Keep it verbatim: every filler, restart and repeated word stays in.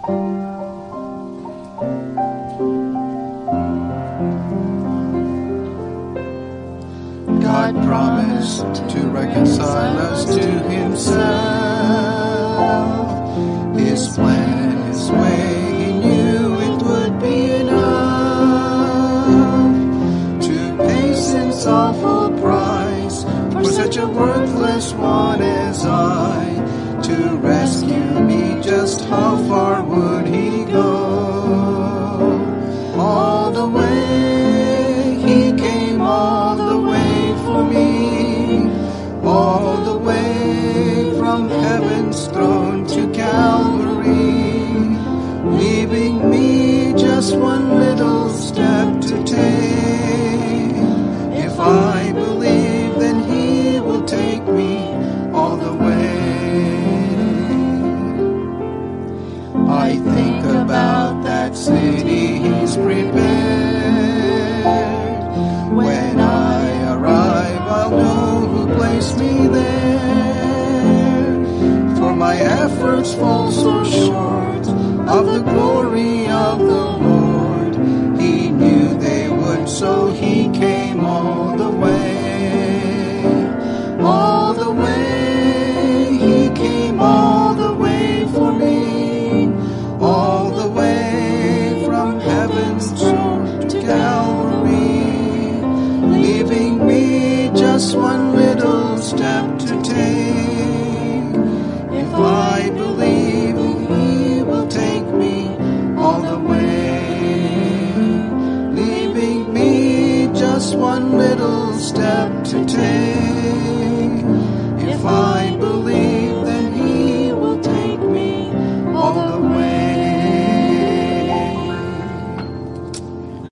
God promised to reconcile us to himself. His plan, his way, he knew it would be enough to pay sin's awful price for such a worthless one as I. To rescue me, just how far would he go? All the way, he came all the way for me, all the way from heaven's throne to Calvary, leaving me just one little step to take. If I believe, then he will take me all the way. I think about that city he's prepared. When I arrive, I'll know who placed me there. For my efforts fall so short of the glory of the Lord. He knew they would, so he